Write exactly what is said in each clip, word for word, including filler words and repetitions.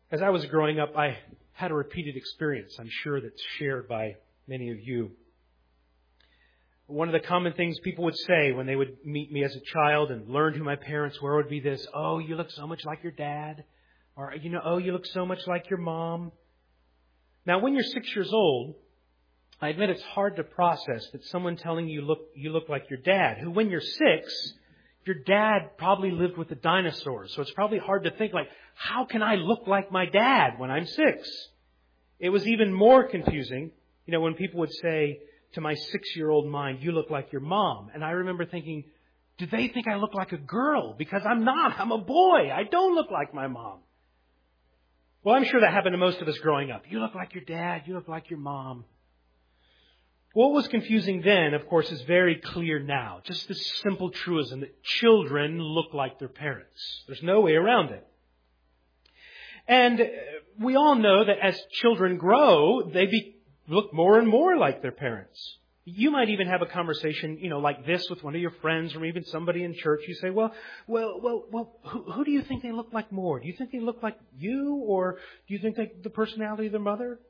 As I was growing up, I had a repeated experience. I'm sure that's shared by many of you. One of the common things people would say when they would meet me as a child and learn who my parents were would be this: "Oh, you look so much like your dad." Or, you know, "Oh, you look so much like your mom." Now, when you're six years old, I admit it's hard to process that someone telling you look you look like your dad, who when you're six, your dad probably lived with the dinosaurs. So it's probably hard to think like, how can I look like my dad when I'm six? It was even more confusing, you know, when people would say to my six-year-old mind, "You look like your mom." And I remember thinking, do they think I look like a girl? Because I'm not. I'm a boy. I don't look like my mom. Well, I'm sure that happened to most of us growing up. You look like your dad. You look like your mom. What was confusing then, of course, is very clear now. Just this simple truism that children look like their parents. There's no way around it. And we all know that as children grow, they be, look more and more like their parents. You might even have a conversation, you know, like this with one of your friends or even somebody in church. You say, well, well, well, well, who, who do you think they look like more? Do you think they look like you, or do you think they, the personality of their mother?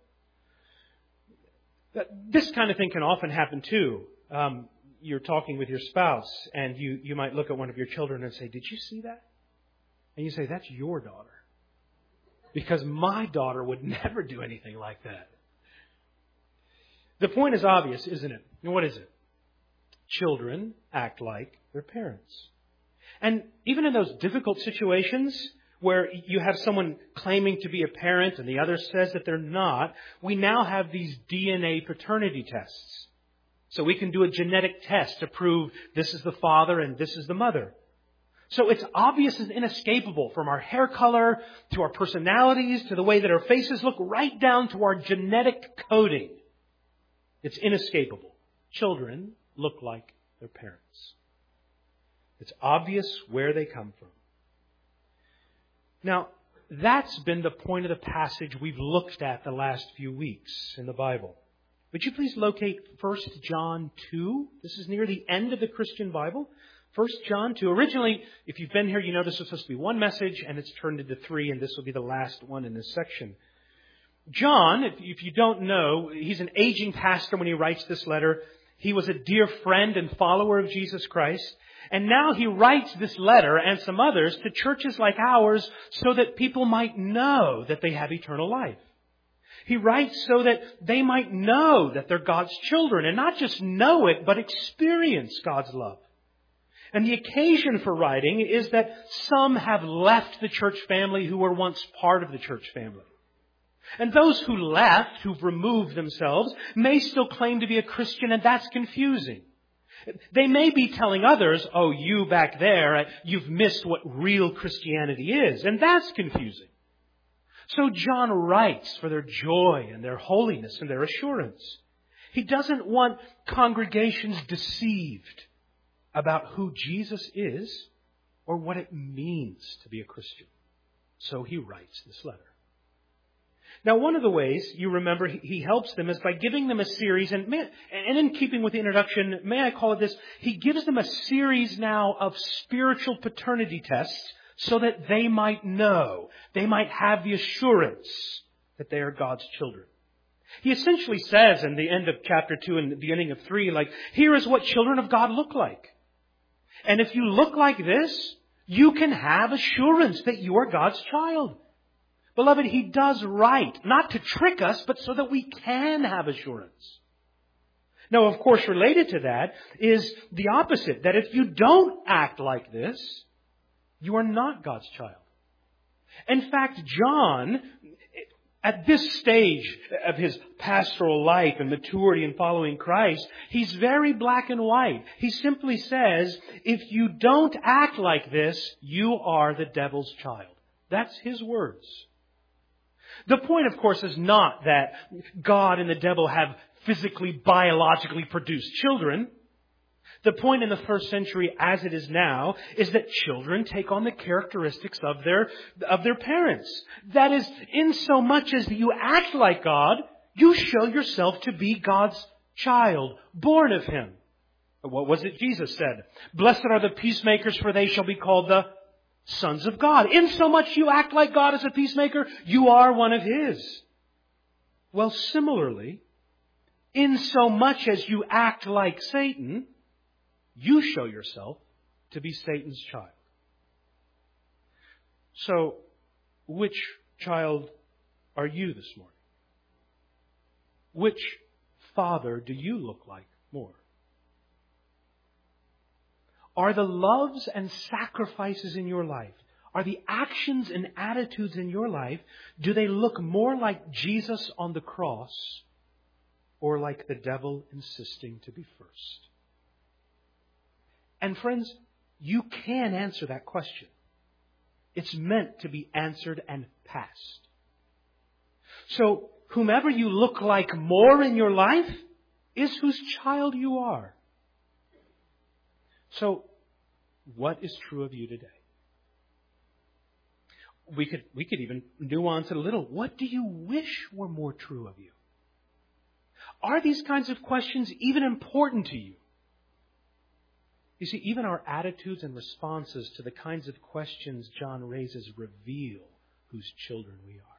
This kind of thing can often happen too. Um, you're talking with your spouse and you, you might look at one of your children and say, "Did you see that?" And you say, "That's your daughter. Because my daughter would never do anything like that." The point is obvious, isn't it? And what is it? Children act like their parents. And even in those difficult situations where you have someone claiming to be a parent and the other says that they're not, we now have these D N A paternity tests. So we can do a genetic test to prove this is the father and this is the mother. So it's obvious and inescapable, from our hair color to our personalities to the way that our faces look, right down to our genetic coding. It's inescapable. Children look like their parents. It's obvious where they come from. Now, that's been the point of the passage we've looked at the last few weeks in the Bible. Would you please locate First John two? This is near the end of the Christian Bible. First John two. Originally, if you've been here, you know this was supposed to be one message, and it's turned into three, and this will be the last one in this section. John, if, if you don't know, he's an aging pastor when he writes this letter. He was a dear friend and follower of Jesus Christ. And now he writes this letter and some others to churches like ours so that people might know that they have eternal life. He writes so that they might know that they're God's children, and not just know it, but experience God's love. And the occasion for writing is that some have left the church family who were once part of the church family. And those who left, who've removed themselves, may still claim to be a Christian, and that's confusing. They may be telling others, "Oh, you back there, you've missed what real Christianity is," and that's confusing. So John writes for their joy and their holiness and their assurance. He doesn't want congregations deceived about who Jesus is or what it means to be a Christian. So he writes this letter. Now, one of the ways, you remember, he helps them is by giving them a series, and, may, and in keeping with the introduction, may I call it this, he gives them a series now of spiritual paternity tests so that they might know, they might have the assurance that they are God's children. He essentially says in the end of chapter two and the beginning of three, like, here is what children of God look like. And if you look like this, you can have assurance that you are God's child. Beloved, he does write, not to trick us, but so that we can have assurance. Now, of course, related to that is the opposite, that if you don't act like this, you are not God's child. In fact, John, at this stage of his pastoral life and maturity in following Christ, he's very black and white. He simply says, if you don't act like this, you are the devil's child. That's his words. The point, of course, is not that God and the devil have physically, biologically produced children. The point in the first century, as it is now, is that children take on the characteristics of their, of their parents. That is, in so much as you act like God, you show yourself to be God's child, born of Him. What was it Jesus said? Blessed are the peacemakers, for they shall be called the sons of God. In so much you act like God as a peacemaker, you are one of His. Well, similarly, in so much as you act like Satan, you show yourself to be Satan's child. So, which child are you this morning? Which father do you look like more? Are the loves and sacrifices in your life, are the actions and attitudes in your life, do they look more like Jesus on the cross or like the devil insisting to be first? And friends, you can answer that question. It's meant to be answered and passed. So, whomever you look like more in your life is whose child you are. So, what is true of you today? We could, we could even nuance it a little. What do you wish were more true of you? Are these kinds of questions even important to you? You see, even our attitudes and responses to the kinds of questions John raises reveal whose children we are.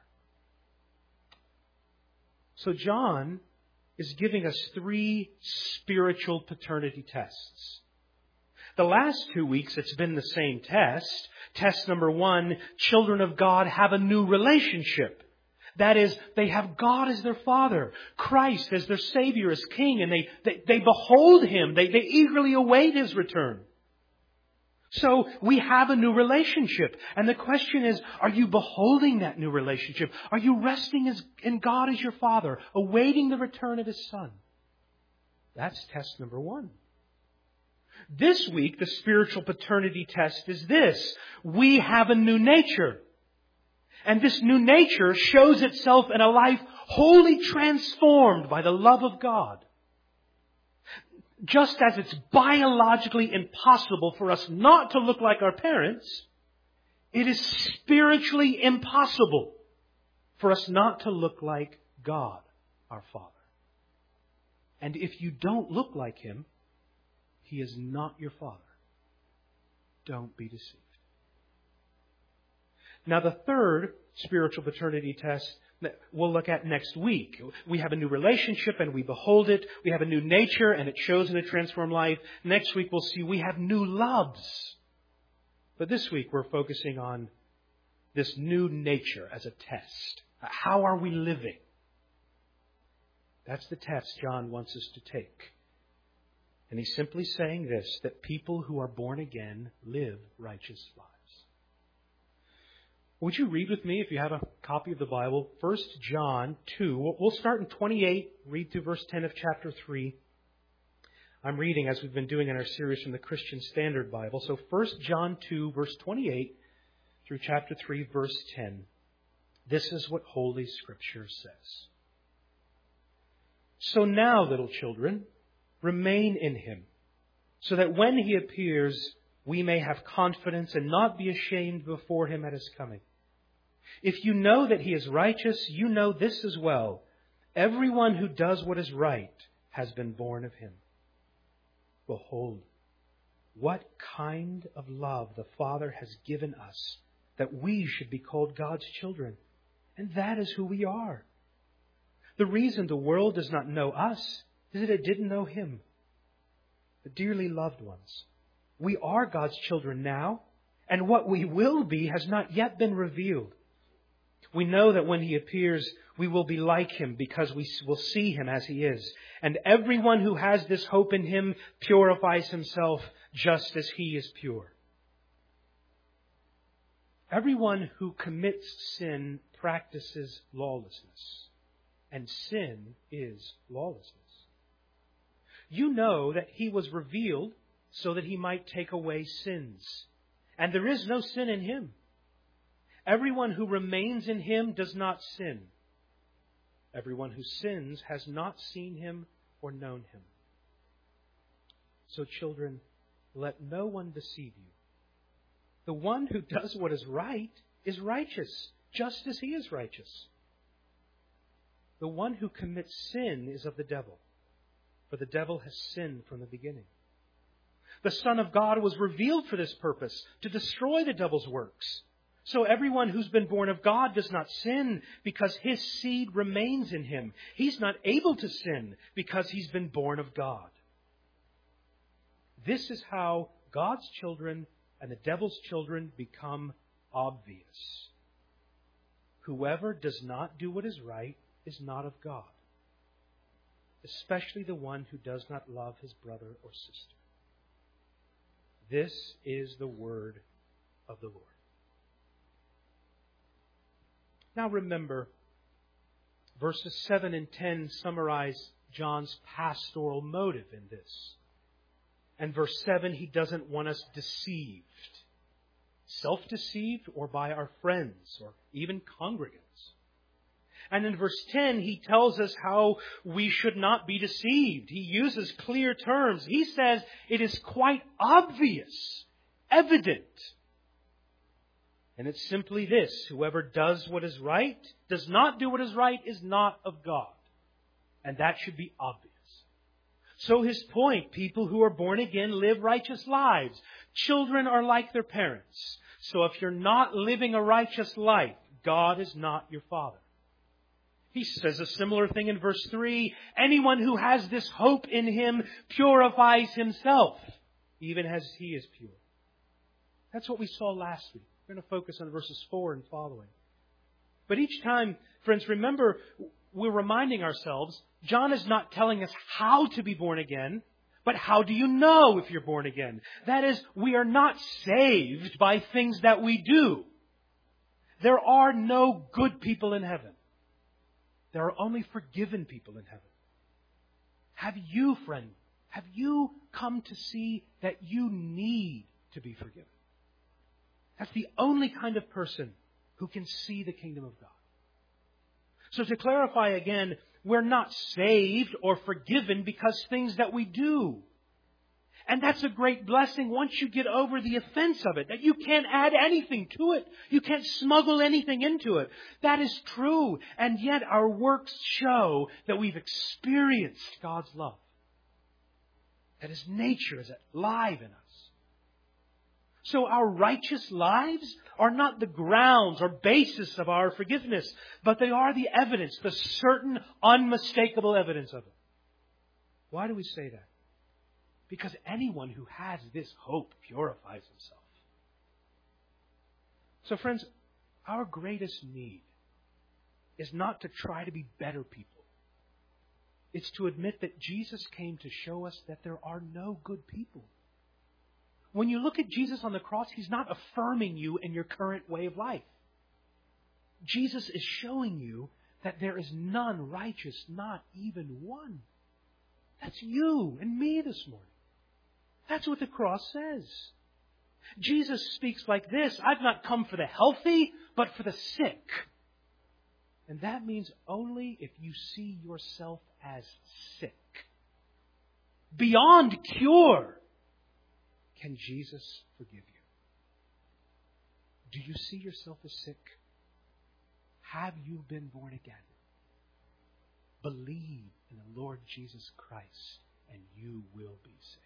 So John is giving us three spiritual paternity tests. The last two weeks it's been the same test. Test number one, children of God have a new relationship. That is, they have God as their Father, Christ as their Savior, as King, and they, they, they behold Him. They, they eagerly await His return. So we have a new relationship. And the question is, are you beholding that new relationship? Are you resting as, in God as your Father, awaiting the return of His Son? That's test number one. This week, the spiritual paternity test is this. We have a new nature. And this new nature shows itself in a life wholly transformed by the love of God. Just as it's biologically impossible for us not to look like our parents, it is spiritually impossible for us not to look like God, our Father. And if you don't look like Him, He is not your Father. Don't be deceived. Now, the third spiritual paternity test that we'll look at next week. We have a new relationship and we behold it. We have a new nature and it shows in a transformed life. Next week we'll see we have new loves. But this week we're focusing on this new nature as a test. How are we living? That's the test John wants us to take. And he's simply saying this, that people who are born again live righteous lives. Would you read with me, if you have a copy of the Bible, First John two. We'll start in twenty-eight, read through verse ten of chapter three. I'm reading, as we've been doing in our series, from the Christian Standard Bible. So First John two, verse twenty-eight, through chapter three, verse ten. This is what Holy Scripture says. So now, little children, remain in Him, so that when He appears, we may have confidence and not be ashamed before Him at His coming. If you know that He is righteous, you know this as well. Everyone who does what is right has been born of Him. Behold, what kind of love the Father has given us, that we should be called God's children. And that is who we are. The reason the world does not know us is that it didn't know Him. But dearly loved ones, we are God's children now, and what we will be has not yet been revealed. We know that when He appears, we will be like Him because we will see Him as He is. And everyone who has this hope in Him purifies himself just as He is pure. Everyone who commits sin practices lawlessness, and sin is lawlessness. You know that He was revealed so that He might take away sins. And there is no sin in Him. Everyone who remains in Him does not sin. Everyone who sins has not seen Him or known Him. So children, let no one deceive you. The one who does what is right is righteous, just as he is righteous. The one who commits sin is of the devil, for the devil has sinned from the beginning. The Son of God was revealed for this purpose, to destroy the devil's works. So everyone who's been born of God does not sin because his seed remains in him. He's not able to sin because he's been born of God. This is how God's children and the devil's children become obvious. Whoever does not do what is right is not of God, especially the one who does not love his brother or sister. This is the word of the Lord. Now remember, verses seven and ten summarize John's pastoral motive in this. And verse seven, he doesn't want us deceived. Self-deceived or by our friends or even congregants. And in verse ten, he tells us how we should not be deceived. He uses clear terms. He says it is quite obvious, evident. And it's simply this: whoever does what is right, does not do what is right, is not of God. And that should be obvious. So his point, people who are born again live righteous lives. Children are like their parents. So if you're not living a righteous life, God is not your Father. He says a similar thing in verse three. Anyone who has this hope in Him purifies himself, even as He is pure. That's what we saw last week. We're going to focus on verses four and following. But each time, friends, remember, we're reminding ourselves, John is not telling us how to be born again, but how do you know if you're born again? That is, we are not saved by things that we do. There are no good people in heaven. There are only forgiven people in heaven. Have you, friend, have you come to see that you need to be forgiven? That's the only kind of person who can see the kingdom of God. So to clarify again, we're not saved or forgiven because things that we do. And that's a great blessing once you get over the offense of it, that you can't add anything to it. You can't smuggle anything into it. That is true. And yet our works show that we've experienced God's love. That His nature is alive in us. So our righteous lives are not the grounds or basis of our forgiveness, but they are the evidence, the certain, unmistakable evidence of it. Why do we say that? Because anyone who has this hope purifies himself. So friends, our greatest need is not to try to be better people. It's to admit that Jesus came to show us that there are no good people. When you look at Jesus on the cross, He's not affirming you in your current way of life. Jesus is showing you that there is none righteous, not even one. That's you and me this morning. That's what the cross says. Jesus speaks like this: I've not come for the healthy, but for the sick. And that means only if you see yourself as sick. Beyond cure. Can Jesus forgive you? Do you see yourself as sick? Have you been born again? Believe in the Lord Jesus Christ and you will be saved.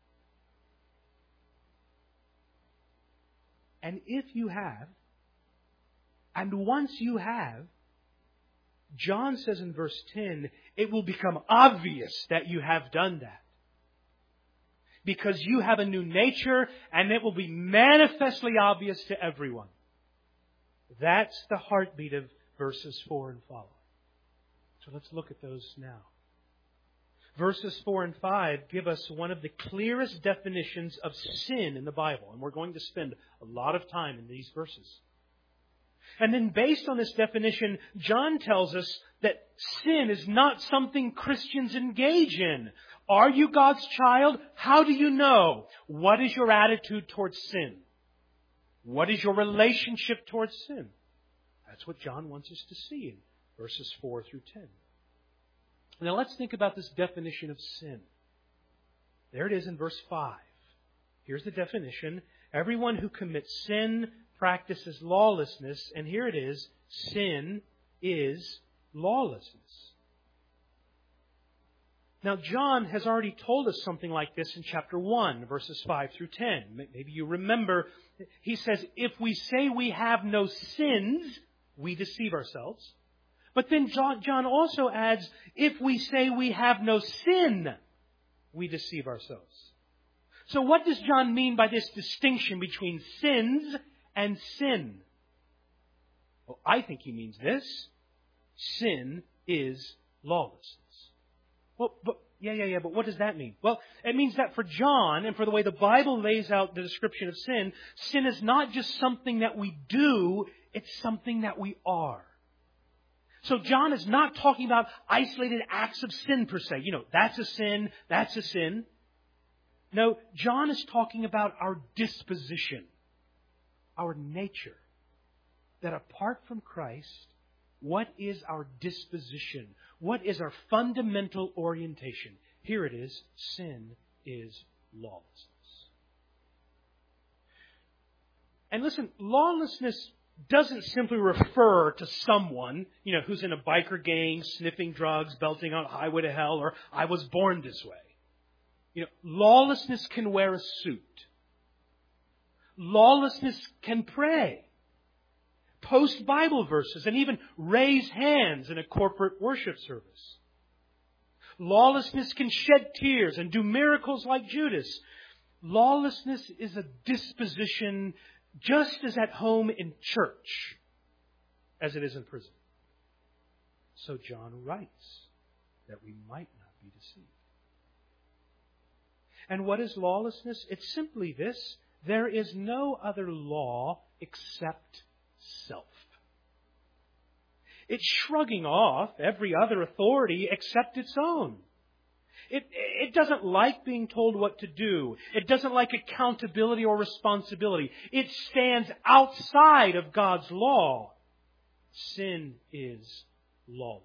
And if you have, and once you have, John says in verse ten, it will become obvious that you have done that. Because you have a new nature, and it will be manifestly obvious to everyone. That's the heartbeat of verses four and following. So let's look at those now. Verses four and five give us one of the clearest definitions of sin in the Bible. And we're going to spend a lot of time in these verses. And then based on this definition, John tells us that sin is not something Christians engage in. Are you God's child? How do you know? What is your attitude towards sin? What is your relationship towards sin? That's what John wants us to see in verses four through ten. Now let's think about this definition of sin. There it is in verse five. Here's the definition. Everyone who commits sin practices lawlessness. And here it is. Sin is lawlessness. Now, John has already told us something like this in chapter one, verses five through ten. Maybe you remember, he says, if we say we have no sins, we deceive ourselves. But then John also adds, if we say we have no sin, we deceive ourselves. So what does John mean by this distinction between sins and sin? Well, I think he means this. Sin is lawlessness. Well, but, yeah, yeah, yeah, but what does that mean? Well, it means that for John, and for the way the Bible lays out the description of sin, sin is not just something that we do, it's something that we are. So John is not talking about isolated acts of sin per se. You know, that's a sin, that's a sin. No, John is talking about our disposition, our nature. That apart from Christ, what is our disposition? What is our fundamental orientation? Here it is. Sin is lawlessness. And listen, lawlessness doesn't simply refer to someone, you know, who's in a biker gang, sniffing drugs, belting on highway to hell, or I was born this way. You know, lawlessness can wear a suit. Lawlessness can pray, post Bible verses, and even raise hands in a corporate worship service. Lawlessness can shed tears and do miracles like Judas. Lawlessness is a disposition just as at home in church as it is in prison. So John writes that we might not be deceived. And what is lawlessness? It's simply this. There is no other law except self. It's shrugging off every other authority except its own. It, it doesn't like being told what to do. It doesn't like accountability or responsibility. It stands outside of God's law. Sin is lawlessness.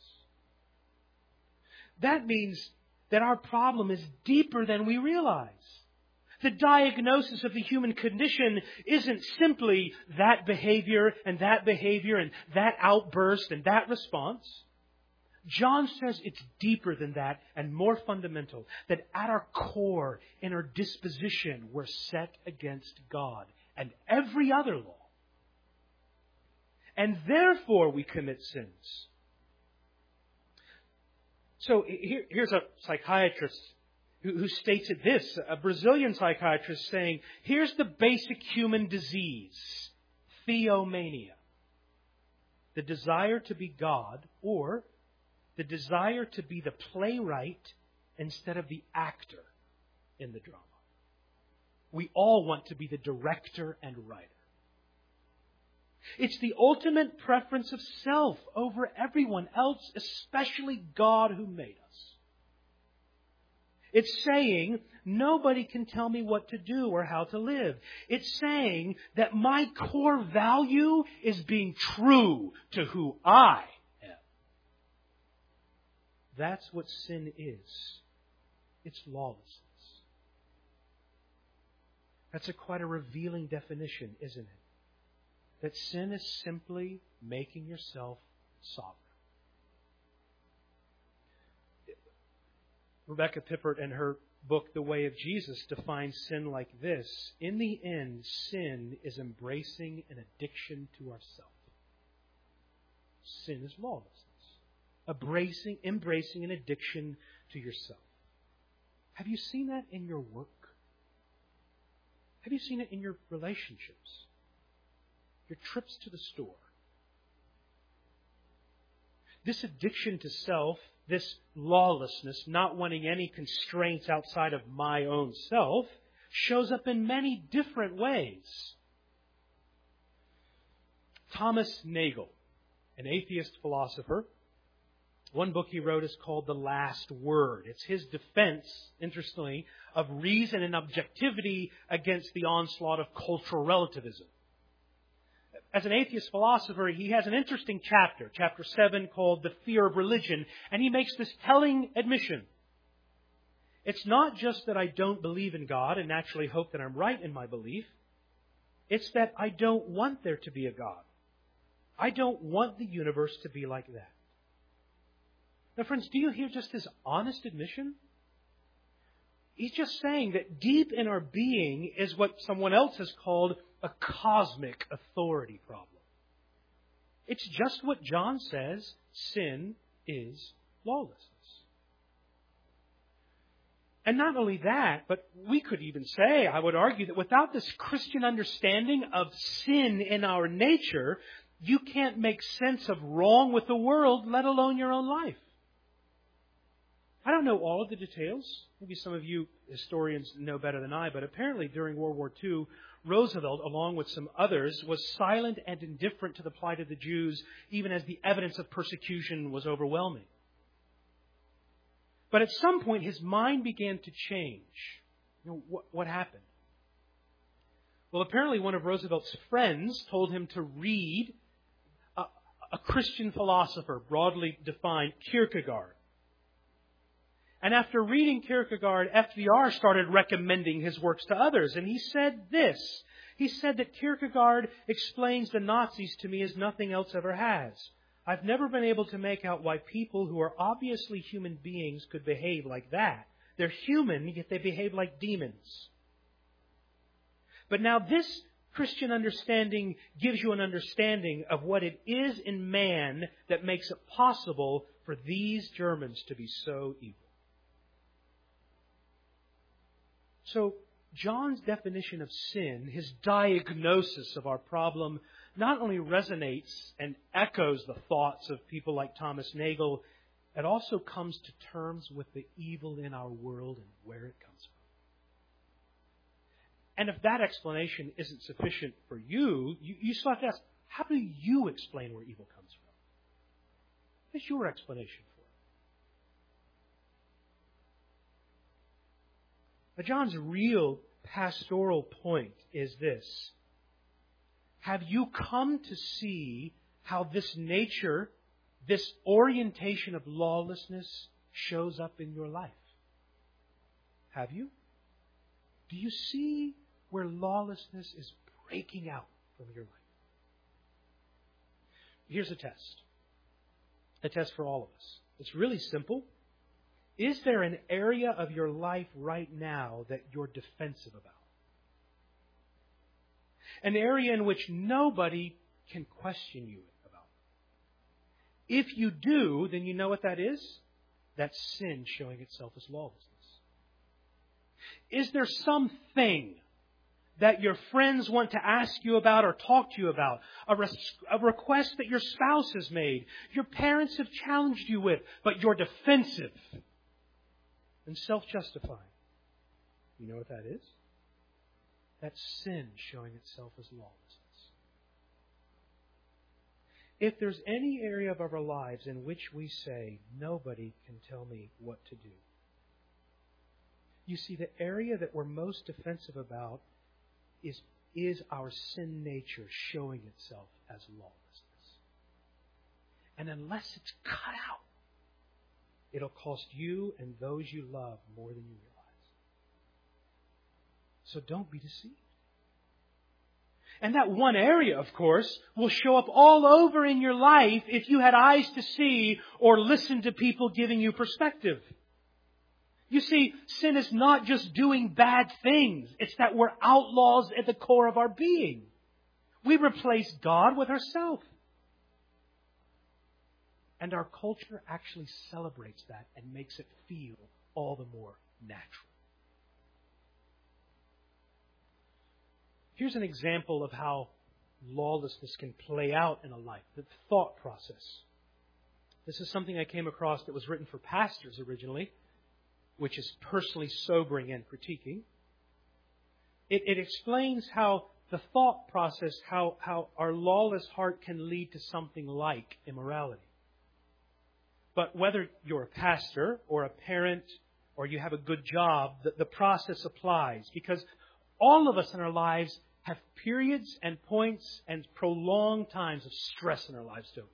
That means that our problem is deeper than we realize. The diagnosis of the human condition isn't simply that behavior and that behavior and that outburst and that response. John says it's deeper than that and more fundamental. That at our core, in our disposition, we're set against God and every other law. And therefore we commit sins. So here, here's a psychiatrist who, who states it this, a Brazilian psychiatrist saying, here's the basic human disease, theomania. The desire to be God, or the desire to be the playwright instead of the actor in the drama. We all want to be the director and writer. It's the ultimate preference of self over everyone else, especially God who made us. It's saying, nobody can tell me what to do or how to live. It's saying that my core value is being true to who I am. That's what sin is. It's lawlessness. That's a quite a revealing definition, isn't it? That sin is simply making yourself sovereign. Rebecca Pippert, in her book, The Way of Jesus, defines sin like this. In the end, sin is embracing an addiction to ourself. Sin is lawlessness. Embracing, embracing an addiction to yourself. Have you seen that in your work? Have you seen it in your relationships? Your trips to the store? This addiction to self, this lawlessness, not wanting any constraints outside of my own self, shows up in many different ways. Thomas Nagel, an atheist philosopher, one book he wrote is called The Last Word. It's his defense, interestingly, of reason and objectivity against the onslaught of cultural relativism. As an atheist philosopher, he has an interesting chapter, chapter seven, called The Fear of Religion, and he makes this telling admission. It's not just that I don't believe in God and naturally hope that I'm right in my belief. It's that I don't want there to be a God. I don't want the universe to be like that. Now, friends, do you hear just his honest admission? He's just saying that deep in our being is what someone else has called a cosmic authority problem. It's just what John says sin is lawlessness. And not only that, but we could even say, I would argue, that without this Christian understanding of sin in our nature, you can't make sense of wrong with the world, let alone your own life. I don't know all of the details. Maybe some of you historians know better than I, but apparently during World War Two, Roosevelt, along with some others, was silent and indifferent to the plight of the Jews, even as the evidence of persecution was overwhelming. But at some point, his mind began to change. You know, what, what happened? Well, apparently one of Roosevelt's friends told him to read a, a Christian philosopher, broadly defined, Kierkegaard. And after reading Kierkegaard, F D R started recommending his works to others. And he said this. He said that Kierkegaard explains the Nazis to me as nothing else ever has. I've never been able to make out why people who are obviously human beings could behave like that. They're human, yet they behave like demons. But now this Christian understanding gives you an understanding of what it is in man that makes it possible for these Germans to be so evil. So, John's definition of sin, his diagnosis of our problem, not only resonates and echoes the thoughts of people like Thomas Nagel, it also comes to terms with the evil in our world and where it comes from. And if that explanation isn't sufficient for you, you, you still have to ask, how do you explain where evil comes from? What's your explanation for it? Now, John's real pastoral point is this. Have you come to see how this nature, this orientation of lawlessness shows up in your life? Have you? Do you see where lawlessness is breaking out from your life? Here's a test. A test for all of us. It's really simple. Is there an area of your life right now that you're defensive about? An area in which nobody can question you about. If you do, then you know what that is? That's sin showing itself as lawlessness. Is there something that your friends want to ask you about or talk to you about? A, res- a request that your spouse has made, your parents have challenged you with, but you're defensive and self-justifying. You know what that is? That's sin showing itself as lawlessness. If there's any area of our lives in which we say, nobody can tell me what to do, you see, the area that we're most defensive about is, is our sin nature showing itself as lawlessness. And unless it's cut out, it'll cost you and those you love more than you realize. So don't be deceived. And that one area, of course, will show up all over in your life if you had eyes to see or listen to people giving you perspective. You see, sin is not just doing bad things. It's that we're outlaws at the core of our being. We replace God with ourselves. And our culture actually celebrates that and makes it feel all the more natural. Here's an example of how lawlessness can play out in a life, the thought process. This is something I came across that was written for pastors originally, which is personally sobering and critiquing. It, it explains how the thought process, how, how our lawless heart can lead to something like immorality. But whether you're a pastor or a parent or you have a good job, the, the process applies. Because all of us in our lives have periods and points and prolonged times of stress in our lives too.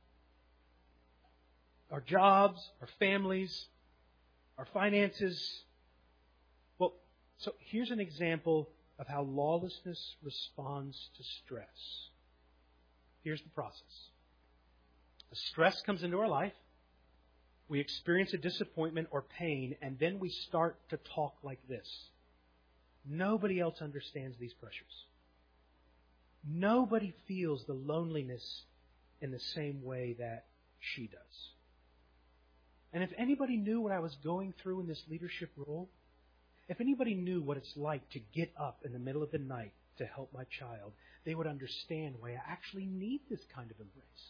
Our jobs, our families, our finances. Well, so here's an example of how lawlessness responds to stress. Here's the process. The stress comes into our life. We experience a disappointment or pain, and then we start to talk like this. Nobody else understands these pressures. Nobody feels the loneliness in the same way that she does. And if anybody knew what I was going through in this leadership role, if anybody knew what it's like to get up in the middle of the night to help my child, they would understand why I actually need this kind of embrace.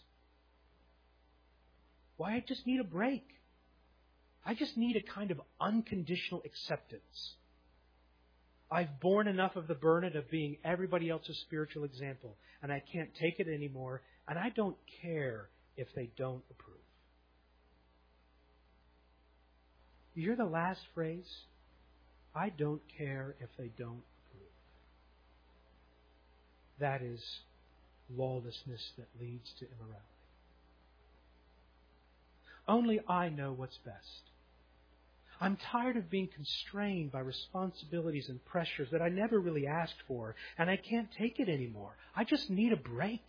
Why I just need a break. I just need a kind of unconditional acceptance. I've borne enough of the burden of being everybody else's spiritual example, and I can't take it anymore, and I don't care if they don't approve. You hear the last phrase? I don't care if they don't approve. That is lawlessness that leads to immorality. Only I know what's best. I'm tired of being constrained by responsibilities and pressures that I never really asked for, and I can't take it anymore. I just need a break.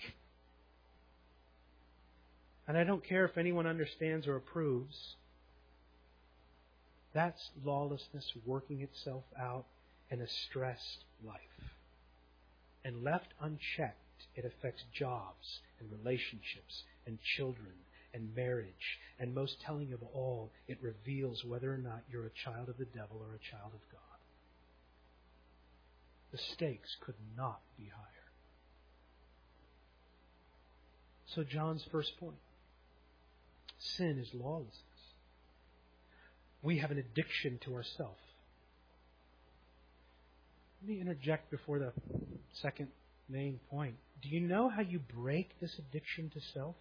And I don't care if anyone understands or approves. That's lawlessness working itself out in a stressed life. And left unchecked, it affects jobs and relationships and children and marriage. And most telling of all, it reveals whether or not you're a child of the devil or a child of God. The stakes could not be higher. So John's first point. Sin is lawlessness. We have an addiction to ourself. Let me interject before the second main point. Do you know how you break this addiction to self?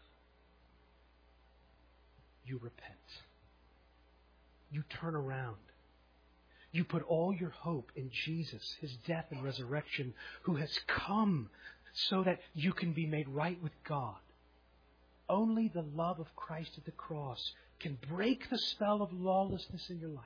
You repent. You turn around. You put all your hope in Jesus, His death and resurrection, who has come so that you can be made right with God. Only the love of Christ at the cross can break the spell of lawlessness in your life.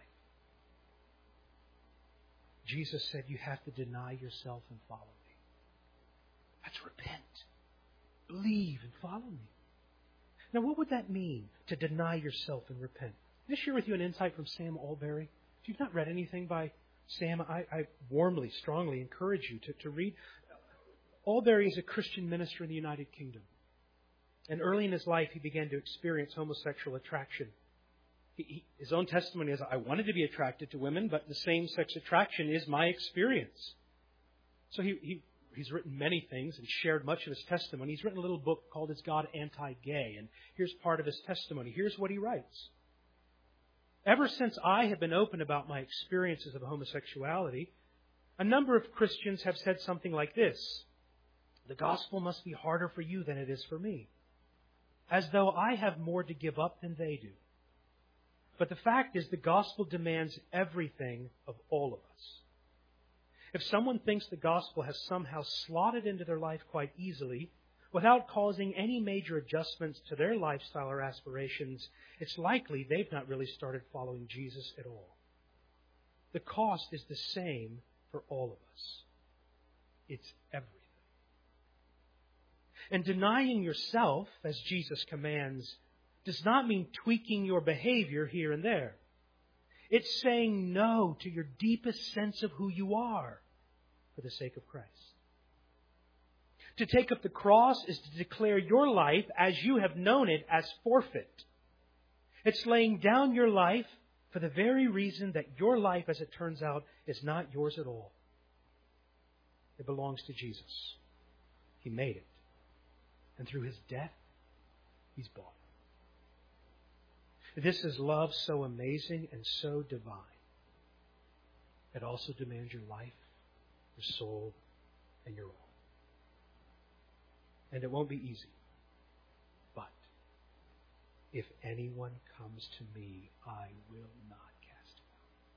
Jesus said you have to deny yourself and follow me. That's repent. Believe and follow me. Now, what would that mean, to deny yourself and repent? Can I share with you an insight from Sam Allberry? If you've not read anything by Sam, I, I warmly, strongly encourage you to, to read. Allberry is a Christian minister in the United Kingdom. And early in his life, he began to experience homosexual attraction. He, he, his own testimony is, I wanted to be attracted to women, but the same-sex attraction is my experience. So he, he, he's written many things and shared much of his testimony. He's written a little book called Is God Anti-Gay? And here's part of his testimony. Here's what he writes. Ever since I have been open about my experiences of homosexuality, a number of Christians have said something like this. The gospel must be harder for you than it is for me. As though I have more to give up than they do. But the fact is, the gospel demands everything of all of us. If someone thinks the gospel has somehow slotted into their life quite easily, without causing any major adjustments to their lifestyle or aspirations, it's likely they've not really started following Jesus at all. The cost is the same for all of us. It's everything. And denying yourself, as Jesus commands, does not mean tweaking your behavior here and there. It's saying no to your deepest sense of who you are for the sake of Christ. To take up the cross is to declare your life as you have known it as forfeit. It's laying down your life for the very reason that your life, as it turns out, is not yours at all. It belongs to Jesus. He made it. And through His death, He's bought it. This is love so amazing and so divine. It also demands your life, your soul, and your all. And it won't be easy. But if anyone comes to me, I will not cast him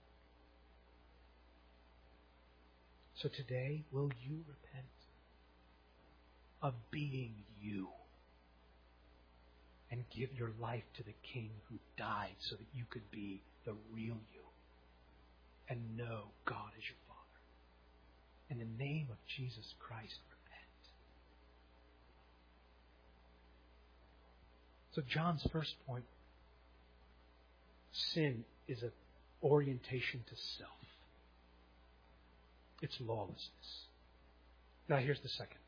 out. So today, will you repent of being you and give your life to the King who died so that you could be the real you and know God as your Father? In the name of Jesus Christ, repent. So John's first point sin is an orientation to self. It's lawlessness. Now here's the second.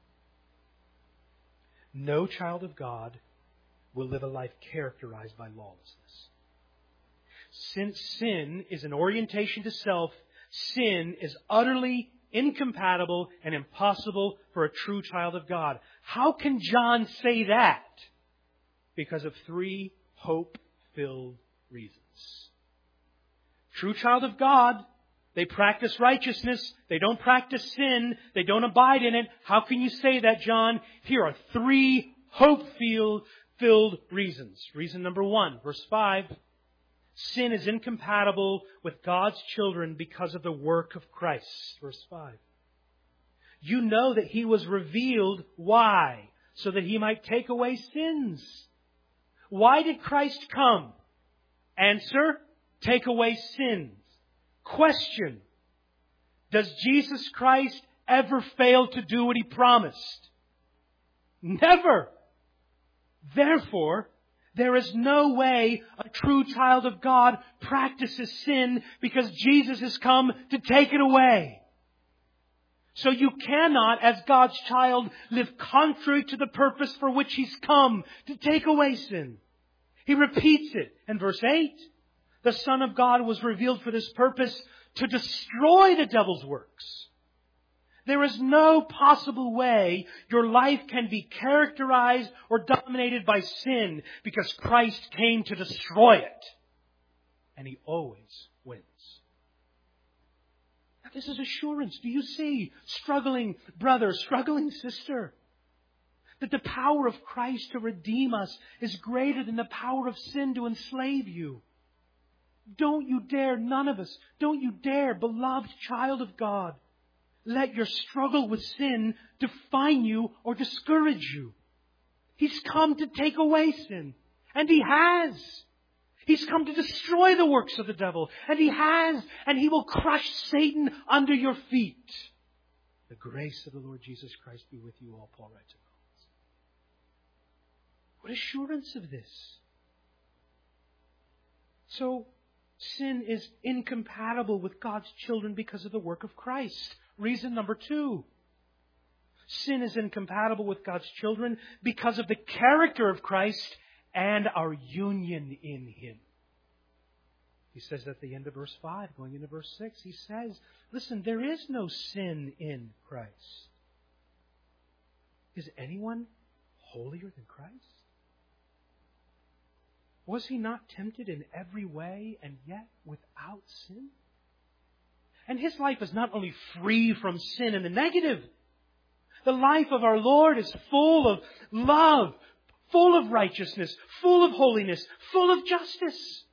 No child of God will live a life characterized by lawlessness. Since sin is an orientation to self, sin is utterly incompatible and impossible for a true child of God. How can John say that? Because of three hope-filled reasons. True child of God, they practice righteousness. They don't practice sin. They don't abide in it. How can you say that, John? Here are three hope-filled reasons. Reason number one, verse five. Sin is incompatible with God's children because of the work of Christ. Verse five. You know that He was revealed. Why? So that He might take away sins. Why did Christ come? Answer, take away sins. Question, does Jesus Christ ever fail to do what He promised? Never. Therefore, there is no way a true child of God practices sin because Jesus has come to take it away. So you cannot, as God's child, live contrary to the purpose for which He's come, to take away sin. He repeats it in verse eight. The Son of God was revealed for this purpose, to destroy the devil's works. There is no possible way your life can be characterized or dominated by sin because Christ came to destroy it. And He always wins. Now, this is assurance. Do you see, struggling brother, struggling sister, that the power of Christ to redeem us is greater than the power of sin to enslave you? Don't you dare, none of us, don't you dare, beloved child of God, let your struggle with sin define you or discourage you. He's come to take away sin. And He has. He's come to destroy the works of the devil. And He has. And He will crush Satan under your feet. The grace of the Lord Jesus Christ be with you all, Paul writes in Romans. What assurance of this? So, sin is incompatible with God's children because of the work of Christ. Reason number two. Sin is incompatible with God's children because of the character of Christ and our union in Him. He says at the end of verse five, going into verse six, he says, listen, there is no sin in Christ. Is anyone holier than Christ? Was He not tempted in every way and yet without sin? And His life is not only free from sin in the negative. The life of our Lord is full of love, full of righteousness, full of holiness, full of justice.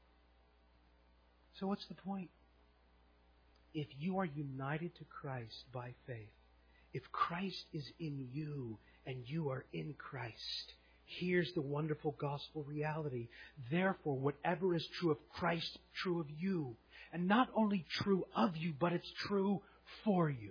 So what's the point? If you are united to Christ by faith, if Christ is in you and you are in Christ, here's the wonderful gospel reality. Therefore, whatever is true of Christ is true of you. And not only true of you, but it's true for you.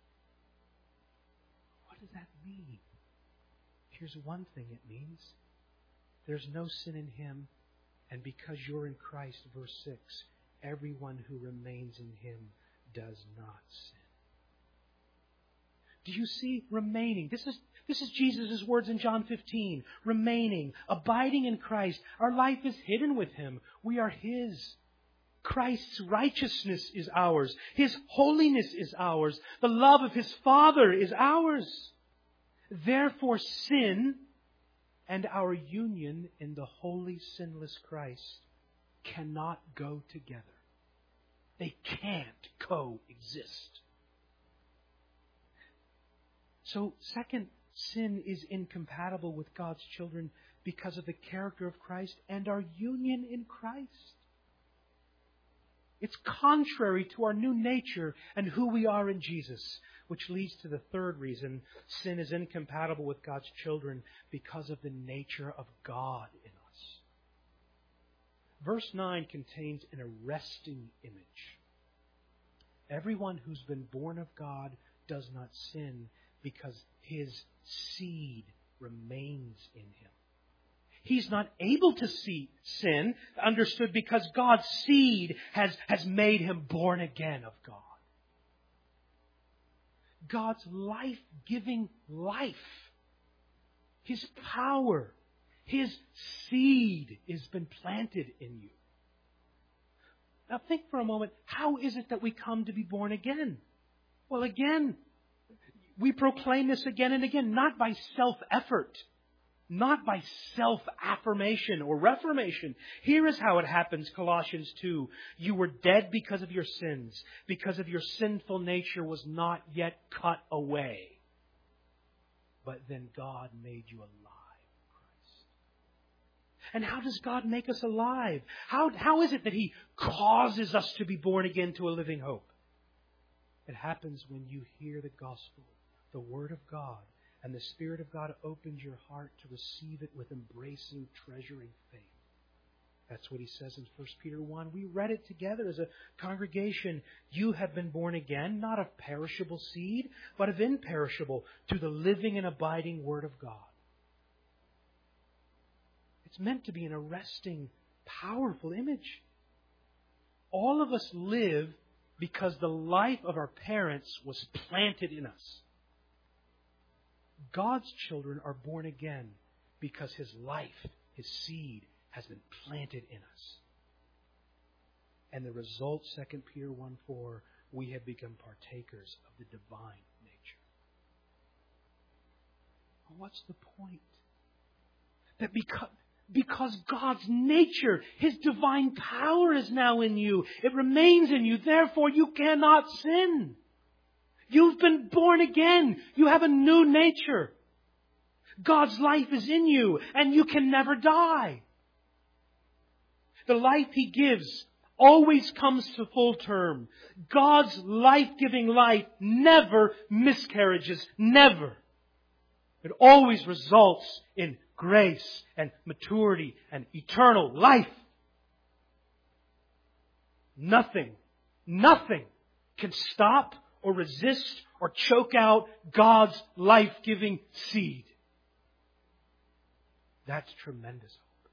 What does that mean? Here's one thing it means. There's no sin in Him. And because you're in Christ, verse six, everyone who remains in Him does not sin. Do you see? Remaining. This is This is Jesus' words in John fifteen. Remaining, abiding in Christ. Our life is hidden with Him. We are His. Christ's righteousness is ours. His holiness is ours. The love of His Father is ours. Therefore, sin and our union in the holy, sinless Christ cannot go together. They can't coexist. So, second, sin is incompatible with God's children because of the character of Christ and our union in Christ. It's contrary to our new nature and who we are in Jesus, which leads to the third reason. Sin is incompatible with God's children because of the nature of God in us. Verse nine contains an arresting image. Everyone who's been born of God does not sin because his seed remains in him. He's not able to see sin, understood because God's seed has, has made him born again of God. God's life-giving life, His power, His seed has been planted in you. Now think for a moment, how is it that we come to be born again? Well, again, we proclaim this again and again, not by self-effort, not by self-affirmation or reformation. Here is how it happens, Colossians two. You were dead because of your sins, because of your sinful nature was not yet cut away. But then God made you alive in Christ. And how does God make us alive? How, how is it that He causes us to be born again to a living hope? It happens when you hear the gospel, the Word of God, and the Spirit of God opens your heart to receive it with embracing, treasuring faith. That's what he says in First Peter one. We read it together as a congregation. You have been born again, not of perishable seed, but of imperishable, through the living and abiding Word of God. It's meant to be an arresting, powerful image. All of us live because the life of our parents was planted in us. God's children are born again because His life, His seed, has been planted in us. And the result, Second Peter one four, we have become partakers of the divine nature. Well, what's the point? That because, because God's nature, His divine power is now in you. It remains in you. Therefore, you cannot sin. You've been born again. You have a new nature. God's life is in you, and you can never die. The life He gives always comes to full term. God's life-giving life never miscarriages. Never. It always results in grace and maturity and eternal life. Nothing, nothing can stop or resist or choke out God's life-giving seed. That's tremendous hope.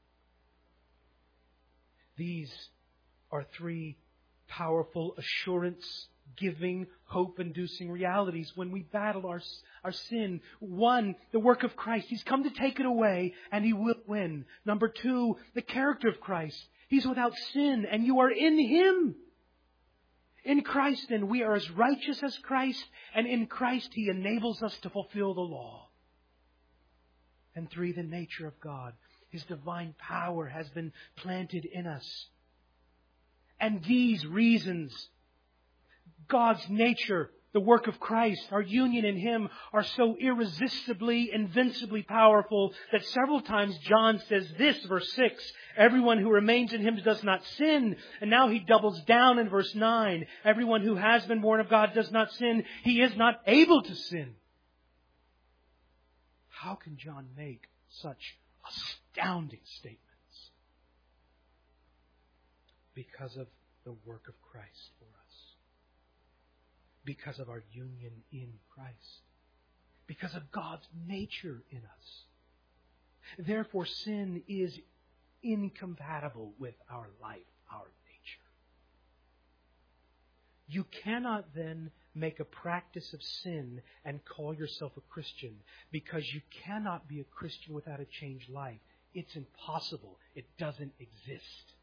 These are three powerful, assurance-giving, hope-inducing realities when we battle our, our sin. One, the work of Christ. He's come to take it away, and He will win. Number two, the character of Christ. He's without sin, and you are in Him. In Christ, then, we are as righteous as Christ, and in Christ He enables us to fulfill the law. And three, the nature of God. His divine power has been planted in us. And these reasons, God's nature, the work of Christ, our union in Him, are so irresistibly, invincibly powerful that several times John says this, verse six, everyone who remains in Him does not sin. And now he doubles down in verse nine, everyone who has been born of God does not sin. He is not able to sin. How can John make such astounding statements? Because of the work of Christ for us. Because of our union in Christ. Because of God's nature in us. Therefore, sin is incompatible with our life, our nature. You cannot then make a practice of sin and call yourself a Christian, because you cannot be a Christian without a changed life. It's impossible. It doesn't exist.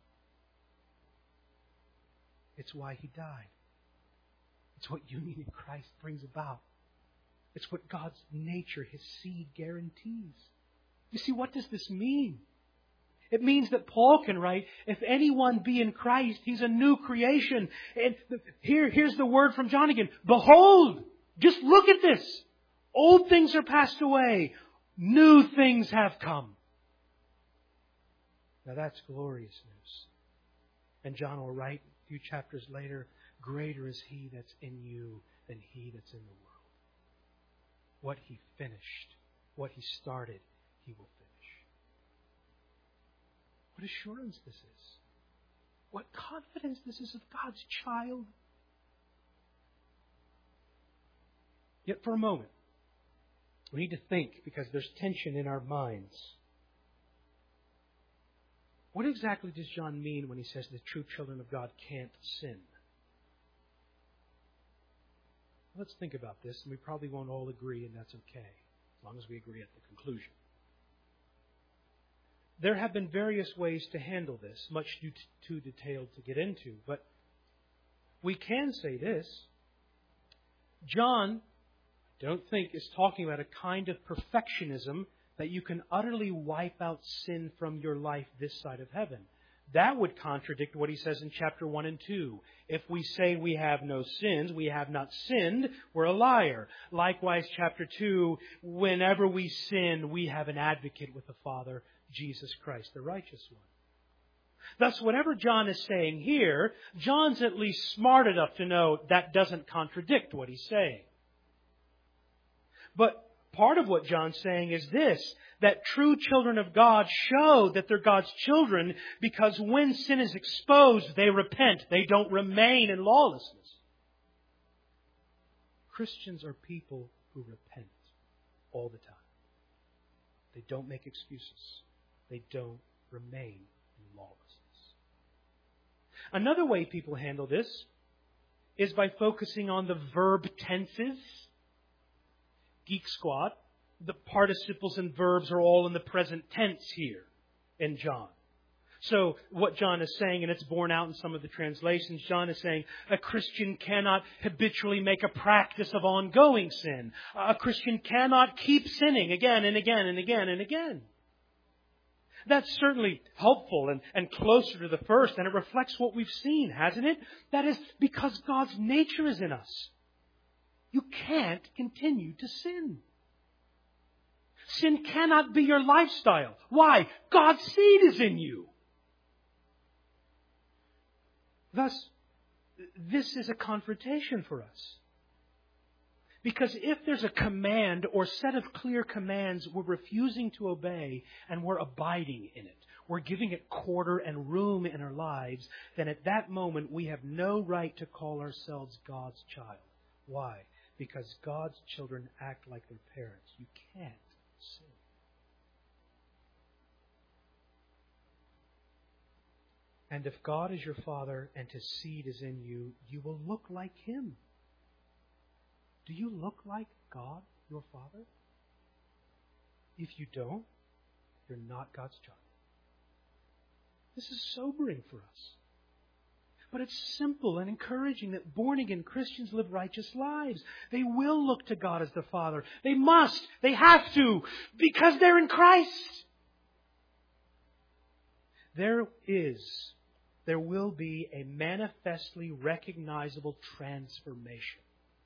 It's why He died. It's what union in Christ brings about. It's what God's nature, His seed, guarantees. You see, what does this mean? It means that Paul can write, if anyone be in Christ, he's a new creation. And here, here's the word from John again. Behold, just look at this. Old things are passed away. New things have come. Now that's glorious news. And John will write a few chapters later, greater is He that's in you than he that's in the world. What He finished, what He started, He will finish. What assurance this is. What confidence this is of God's child. Yet for a moment, we need to think, because there's tension in our minds. What exactly does John mean when he says the true children of God can't sin? Let's think about this, and we probably won't all agree, and that's okay, as long as we agree at the conclusion. There have been various ways to handle this, much too, too detailed to get into, but we can say this. John, I don't think, is talking about a kind of perfectionism that you can utterly wipe out sin from your life this side of heaven. That would contradict what he says in chapter one and two. If we say we have no sins, we have not sinned, we're a liar. Likewise, chapter two, whenever we sin, we have an advocate with the Father, Jesus Christ, the righteous one. Thus, whatever John is saying here, John's at least smart enough to know that doesn't contradict what he's saying. But part of what John's saying is this, that true children of God show that they're God's children because when sin is exposed, they repent. They don't remain in lawlessness. Christians are people who repent all the time. They don't make excuses. They don't remain in lawlessness. Another way people handle this is by focusing on the verb tenses. Geek Squad, the participles and verbs are all in the present tense here in John. So what John is saying, and it's borne out in some of the translations, John is saying a Christian cannot habitually make a practice of ongoing sin. A Christian cannot keep sinning again and again and again and again. That's certainly helpful and, and closer to the first, and it reflects what we've seen, hasn't it? That is because God's nature is in us. You can't continue to sin. Sin cannot be your lifestyle. Why? God's seed is in you. Thus, this is a confrontation for us. Because if there's a command or set of clear commands we're refusing to obey and we're abiding in it, we're giving it quarter and room in our lives, then at that moment we have no right to call ourselves God's child. Why? Because God's children act like their parents. You can't sin. And if God is your Father and His seed is in you, you will look like Him. Do you look like God, your Father? If you don't, you're not God's child. This is sobering for us. But it's simple and encouraging that born-again Christians live righteous lives. They will look to God as their Father. They must. They have to. Because they're in Christ. There is, there will be a manifestly recognizable transformation.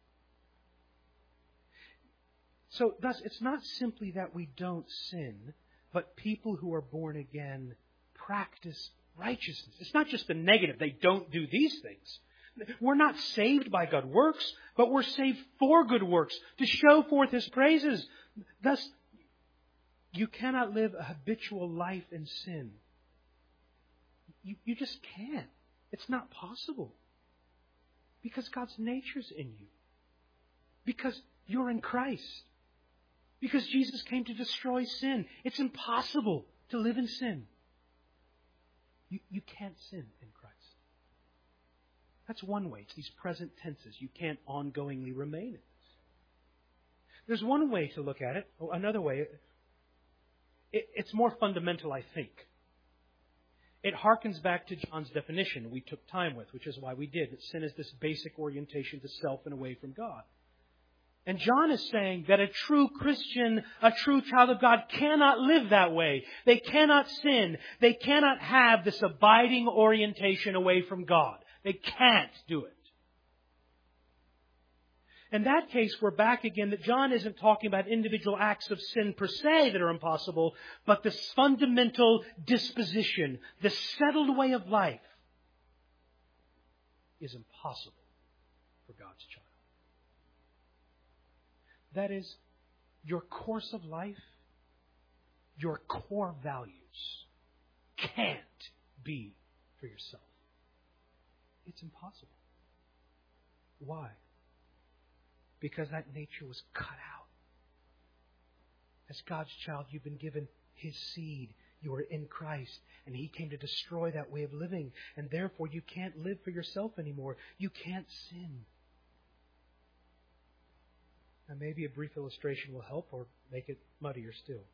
So thus, it's not simply that we don't sin, but people who are born again practice righteousness. It's not just the negative. They don't do these things. We're not saved by good works, but we're saved for good works, to show forth His praises. Thus, you cannot live a habitual life in sin. You, you just can't. It's not possible. Because God's nature's in you. Because you're in Christ. Because Jesus came to destroy sin. It's impossible to live in sin. You, you can't sin in Christ. That's one way. It's these present tenses. You can't ongoingly remain in this. There's one way to look at it. Oh, another way. It, it's more fundamental, I think. It harkens back to John's definition we took time with, which is why we did. That sin is this basic orientation to self and away from God. And John is saying that a true Christian, a true child of God cannot live that way. They cannot sin. They cannot have this abiding orientation away from God. They can't do it. In that case, we're back again that John isn't talking about individual acts of sin per se that are impossible, but this fundamental disposition, this settled way of life is impossible for God's child. That is, your course of life, your core values can't be for yourself. It's impossible. Why? Because that nature was cut out. As God's child, you've been given His seed. You are in Christ, and He came to destroy that way of living. And therefore, you can't live for yourself anymore. You can't sin. Now, maybe a brief illustration will help or make it muddier still.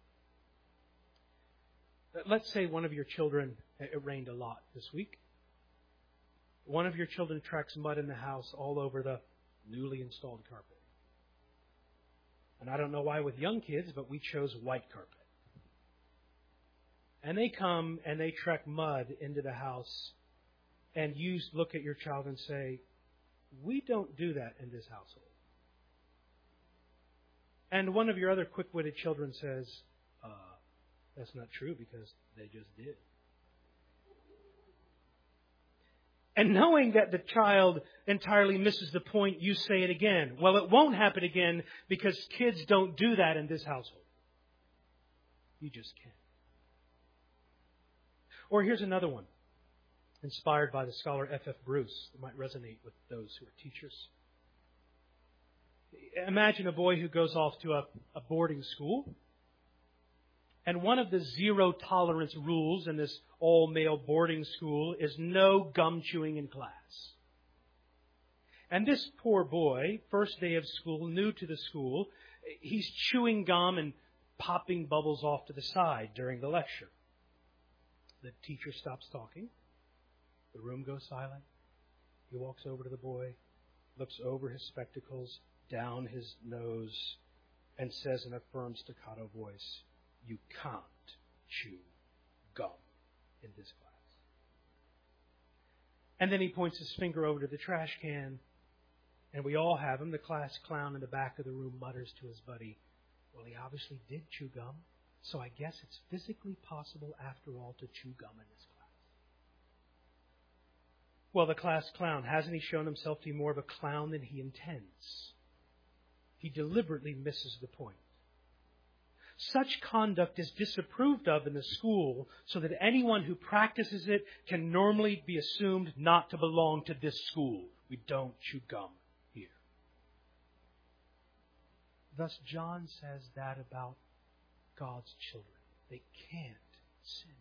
Let's say one of your children, it rained a lot this week. One of your children tracks mud in the house all over the newly installed carpet. And I don't know why with young kids, but we chose white carpet. And they come and they track mud into the house, and you look at your child and say, we don't do that in this household. And one of your other quick-witted children says, uh, that's not true because they just did. And knowing that the child entirely misses the point, you say it again. Well, it won't happen again because kids don't do that in this household. You just can't. Or here's another one, inspired by the scholar F F Bruce, that might resonate with those who are teachers. Imagine a boy who goes off to a, a boarding school, and one of the zero tolerance rules in this all-male boarding school is no gum chewing in class. And this poor boy, first day of school, new to the school, he's chewing gum and popping bubbles off to the side during the lecture. The teacher stops talking. The room goes silent. He walks over to the boy, looks over his spectacles, down his nose, and says in a firm staccato voice, you can't chew gum in this class. And then he points his finger over to the trash can, and we all have him. The class clown in the back of the room mutters to his buddy, well, he obviously did chew gum, so I guess it's physically possible after all to chew gum in this class. Well, the class clown, hasn't he shown himself to be more of a clown than he intends? He deliberately misses the point. Such conduct is disapproved of in the school so that anyone who practices it can normally be assumed not to belong to this school. We don't chew gum here. Thus, John says that about God's children. They can't sin.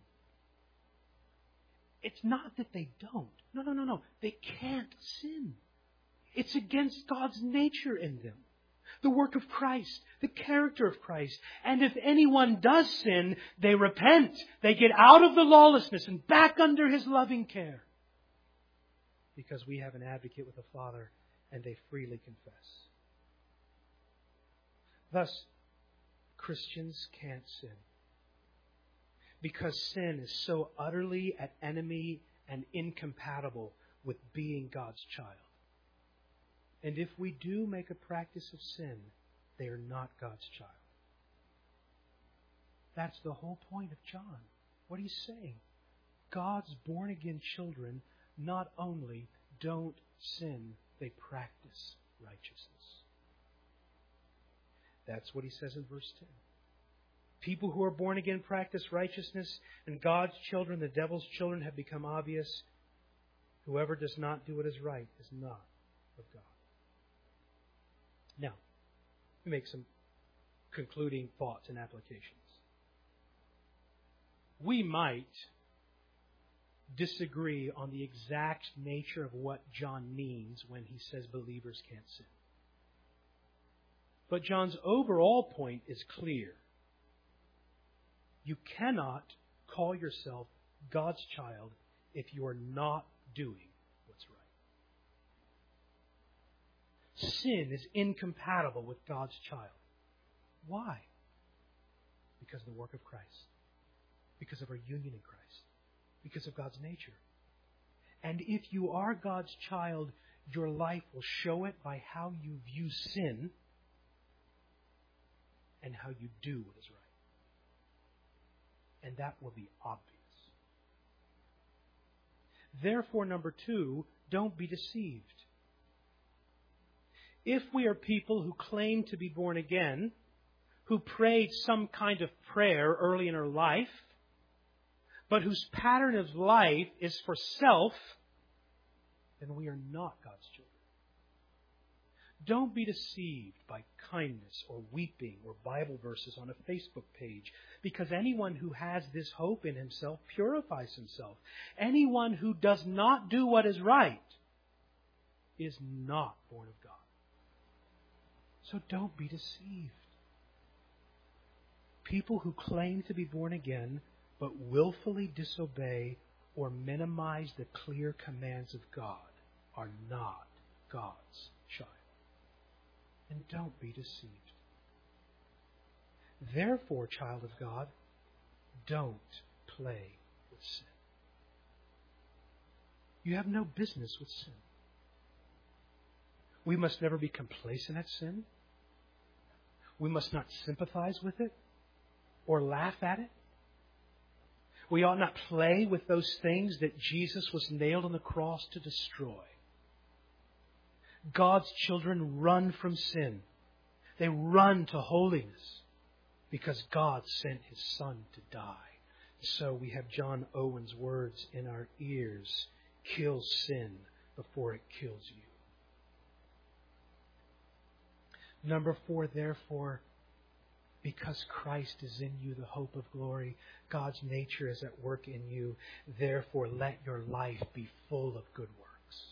It's not that they don't. No, no, no, no. They can't sin. It's against God's nature in them. The work of Christ, the character of Christ. And if anyone does sin, they repent. They get out of the lawlessness and back under His loving care. Because we have an advocate with the Father, and they freely confess. Thus, Christians can't sin. Because sin is so utterly at enemy and incompatible with being God's child. And if we do make a practice of sin, they are not God's child. That's the whole point of John. What he's saying. God's born-again children not only don't sin, they practice righteousness. That's what he says in verse ten. People who are born again practice righteousness, and God's children, the devil's children, have become obvious. Whoever does not do what is right is not of God. Now, let me make some concluding thoughts and applications. We might disagree on the exact nature of what John means when he says believers can't sin. But John's overall point is clear. You cannot call yourself God's child if you are not doing what's right. Sin is incompatible with God's child. Why? Because of the work of Christ. Because of our union in Christ. Because of God's nature. And if you are God's child, your life will show it by how you view sin and how you do what is right. And that will be obvious. Therefore, number two, don't be deceived. If we are people who claim to be born again, who prayed some kind of prayer early in our life, but whose pattern of life is for self, then we are not God's children. Don't be deceived by kindness or weeping or Bible verses on a Facebook page, because anyone who has this hope in himself purifies himself. Anyone who does not do what is right is not born of God. So don't be deceived. People who claim to be born again but willfully disobey or minimize the clear commands of God are not God's child. And don't be deceived. Therefore, child of God, don't play with sin. You have no business with sin. We must never be complacent at sin. We must not sympathize with it or laugh at it. We ought not play with those things that Jesus was nailed on the cross to destroy. God's children run from sin. They run to holiness because God sent His Son to die. So we have John Owen's words in our ears: kill sin before it kills you. Number four, therefore, because Christ is in you, the hope of glory, God's nature is at work in you. Therefore, let your life be full of good works.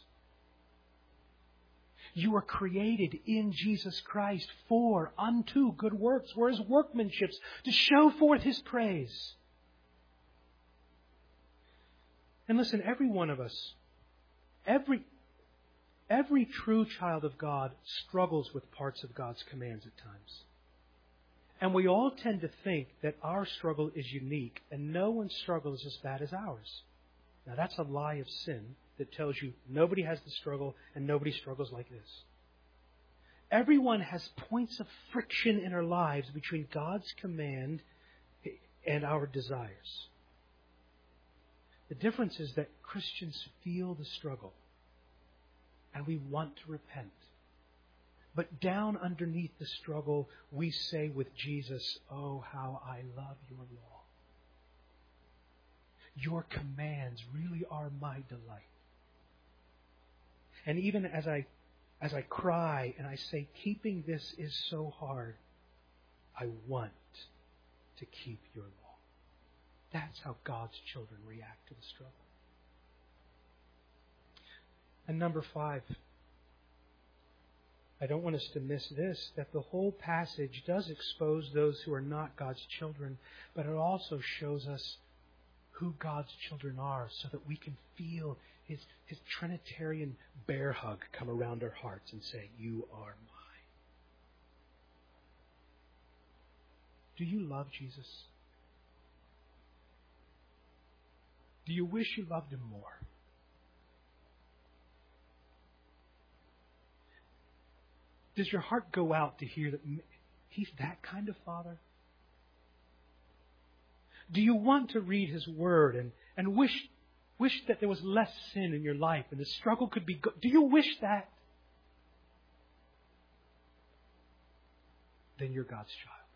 You were created in Jesus Christ for unto good works, were His workmanship, to show forth His praise. And listen, every one of us, every every true child of God struggles with parts of God's commands at times. And we all tend to think that our struggle is unique and no one's struggle is as bad as ours. Now that's a lie of sin that tells you nobody has the struggle and nobody struggles like this. Everyone has points of friction in our lives between God's command and our desires. The difference is that Christians feel the struggle and we want to repent. But down underneath the struggle, we say with Jesus, "Oh, how I love your law. Your commands really are my delight." And even as I, as I cry and I say, keeping this is so hard, I want to keep your law. That's how God's children react to the struggle. And number five, I don't want us to miss this, that the whole passage does expose those who are not God's children, but it also shows us who God's children are so that we can feel His, His Trinitarian bear hug come around our hearts and say, "You are mine." Do you love Jesus? Do you wish you loved Him more? Does your heart go out to hear that He's that kind of Father? Do you want to read His Word and, and wish, wish that there was less sin in your life and the struggle could be good? Do you wish that? Then you're God's child.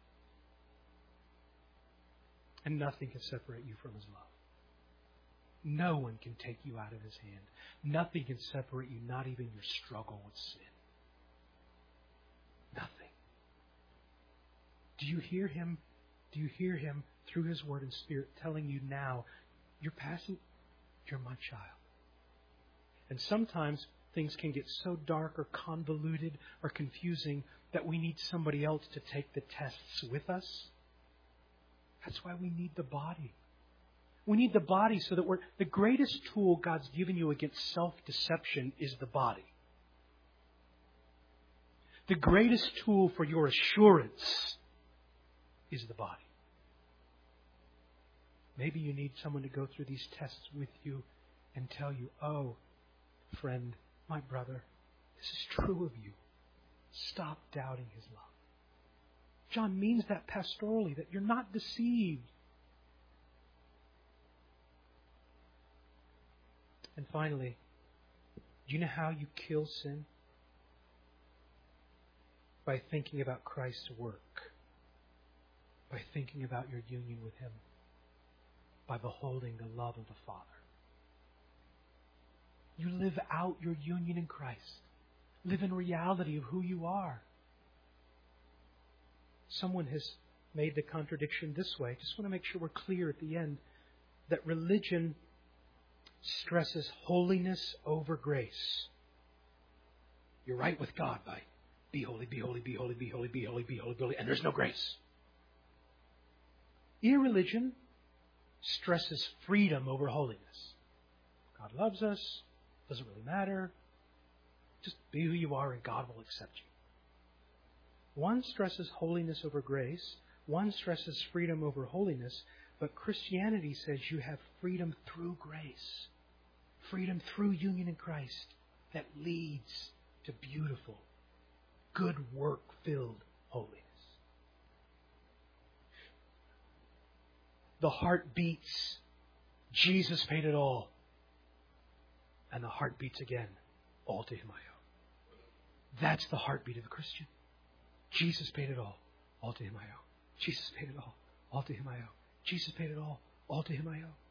And nothing can separate you from His love. No one can take you out of His hand. Nothing can separate you, not even your struggle with sin. Nothing. Do you hear Him? Do you hear Him through His Word and Spirit telling you now, you're passing, you're my child. And sometimes things can get so dark or convoluted or confusing that we need somebody else to take the tests with us. That's why we need the body. We need the body so that we're, the greatest tool God's given you against self-deception is the body. The greatest tool for your assurance is the body. Maybe you need someone to go through these tests with you and tell you, "Oh, friend, my brother, this is true of you. Stop doubting His love." John means that pastorally, that you're not deceived. And finally, do you know how you kill sin? By thinking about Christ's work. By thinking about your union with Him. By beholding the love of the Father. You live out your union in Christ Live in reality of who you are. Someone has made the contradiction this way. I just want to make sure we're clear at the end that religion stresses holiness over grace. You're right with God by be holy, be holy, be holy, be holy, be holy, be holy, be holy, and there's no grace. Irreligion stresses freedom over holiness. God loves us. Doesn't really matter. Just be who you are and God will accept you. One stresses holiness over grace. One stresses freedom over holiness. But Christianity says you have freedom through grace. Freedom through union in Christ that leads to beautiful, good work-filled holiness. The heart beats. Jesus paid it all. And the heart beats again. All to Him I owe. That's the heartbeat of a Christian. Jesus paid it all. All to Him I owe. Jesus paid it all. All to Him I owe. Jesus paid it all. All to Him I owe.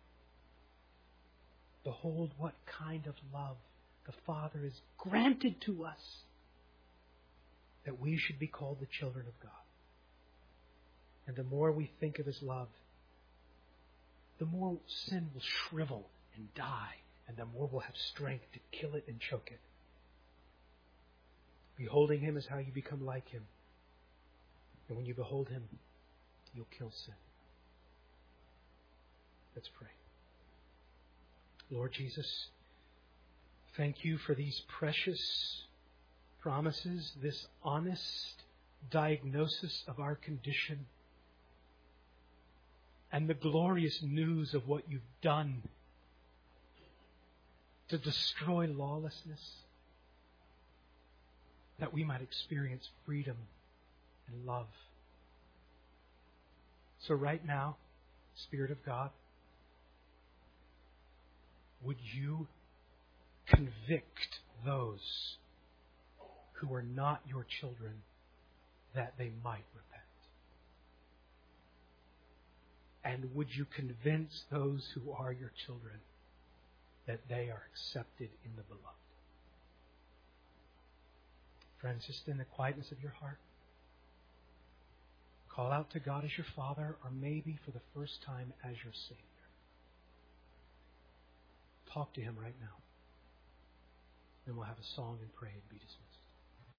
Behold what kind of love the Father has granted to us, that we should be called the children of God. And the more we think of His love, the more sin will shrivel and die, and the more we'll have strength to kill it and choke it. Beholding Him is how you become like Him. And when you behold Him, you'll kill sin. Let's pray. Lord Jesus, thank You for these precious promises, this honest diagnosis of our condition, and the glorious news of what You've done to destroy lawlessness, that we might experience freedom and love. So right now, Spirit of God, would You convict those who are not Your children, that they might repent? And would You convince those who are Your children that they are accepted in the Beloved? Friends, just in the quietness of your heart, call out to God as your Father, or maybe for the first time as your Savior. Talk to Him right now. Then we'll have a song and pray and be dismissed.